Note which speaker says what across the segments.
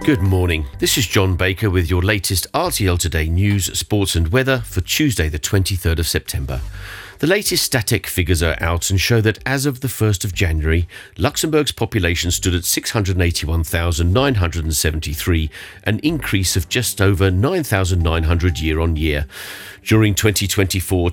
Speaker 1: Good morning. This is John Baker with your latest RTL Today news, sports and weather for Tuesday the 23rd of September. The latest static figures are out and show that as of the 1st of January, Luxembourg's population stood at 681,973, an increase of just over 9,900 year on year. During 2024,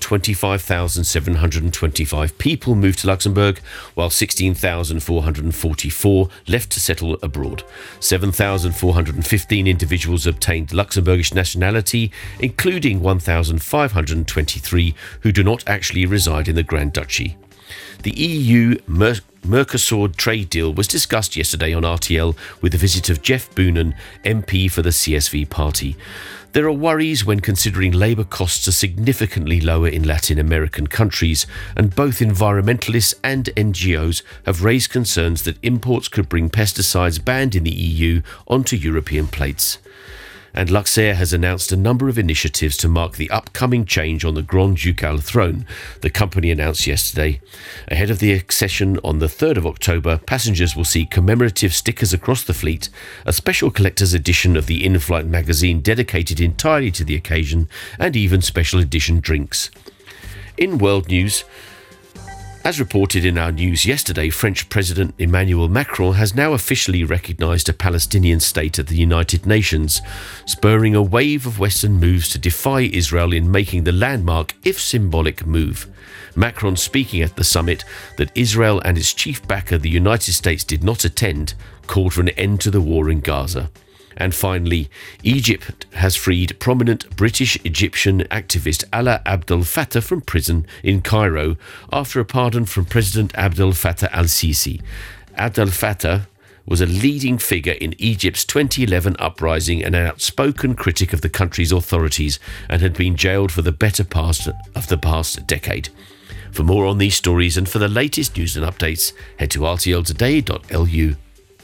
Speaker 1: 25,725 people moved to Luxembourg, while 16,444 left to settle abroad. 7,415 individuals obtained Luxembourgish nationality, including 1,523 who do not actually reside in the Grand Duchy. The EU Mercosur trade deal was discussed yesterday on RTL with the visit of Jeff Boonen, MP for the CSV party. There are worries when considering labour costs are significantly lower in Latin American countries, and both environmentalists and NGOs have raised concerns that imports could bring pesticides banned in the EU onto European plates. And Luxair has announced a number of initiatives to mark the upcoming change on the Grand Ducal throne, the company announced yesterday. Ahead of the accession on the 3rd of October, passengers will see commemorative stickers across the fleet, a special collector's edition of the in-flight magazine dedicated entirely to the occasion, and even special edition drinks. In world news, as reported in our news yesterday, French President Emmanuel Macron has now officially recognised a Palestinian state at the United Nations, spurring a wave of Western moves to defy Israel in making the landmark, if symbolic, move. Macron, speaking at the summit that Israel and its chief backer, the United States, did not attend, called for an end to the war in Gaza. And finally, Egypt has freed prominent British-Egyptian activist Alaa Abdel Fattah from prison in Cairo after a pardon from President Abdel Fattah al-Sisi. Abdel Fattah was a leading figure in Egypt's 2011 uprising and an outspoken critic of the country's authorities, and had been jailed for the better part of the past decade. For more on these stories and for the latest news and updates, head to rtltoday.lu.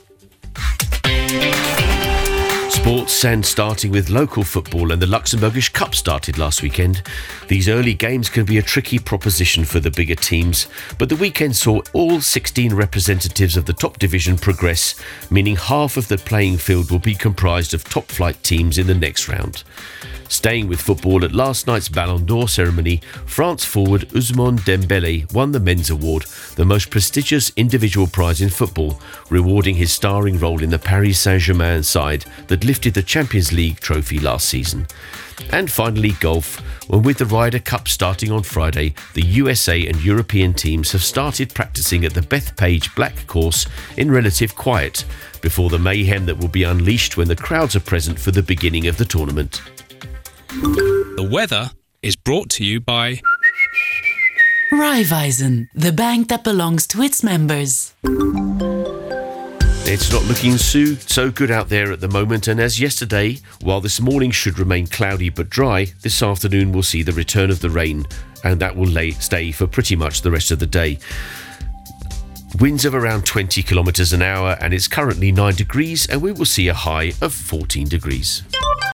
Speaker 1: Sports, and starting with local football, and the Luxembourgish Cup started last weekend. These early games can be a tricky proposition for the bigger teams, but the weekend saw all 16 representatives of the top division progress, meaning half of the playing field will be comprised of top-flight teams in the next round. Staying with football, at last night's Ballon d'Or ceremony, France forward Ousmane Dembélé won the men's award, the most prestigious individual prize in football, rewarding his starring role in the Paris Saint-Germain side that lifted the Champions League trophy last season. And finally, golf, when with the Ryder Cup starting on Friday, the USA and European teams have started practicing at the Bethpage Black course in relative quiet, before the mayhem that will be unleashed when the crowds are present for the beginning of the tournament.
Speaker 2: The weather is brought to you by
Speaker 3: Raiffeisen, the bank that belongs to its members.
Speaker 1: It's not looking so good out there at the moment, and as yesterday, while this morning should remain cloudy but dry, this afternoon will see the return of the rain, and that will stay for pretty much the rest of the day. Winds of around 20 kilometres an hour, and it's currently 9 degrees, and we will see a high of 14 degrees.